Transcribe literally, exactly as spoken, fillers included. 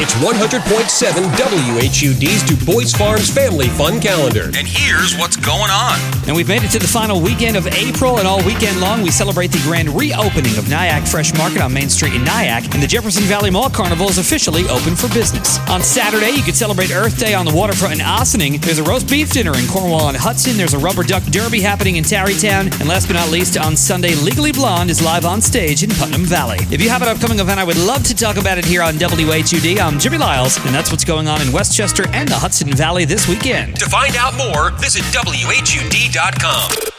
It's one hundred point seven W H U D's Du Bois Farms Family Fun Calendar. And here's what's going on. And we've made it to the final weekend of April, and all weekend long we celebrate the grand reopening of Nyack Fresh Market on Main Street in Nyack, and the Jefferson Valley Mall Carnival is officially open for business. On Saturday, you can celebrate Earth Day on the waterfront in Ossining. There's a roast beef dinner in Cornwall and Hudson. There's a rubber duck derby happening in Tarrytown. And last but not least, on Sunday, Legally Blonde is live on stage in Putnam Valley. If you have an upcoming event, I would love to talk about it here on W H U D. I'm Jimmy Lyles, and that's what's going on in Westchester and the Hudson Valley this weekend. To find out more, visit W H U D dot com.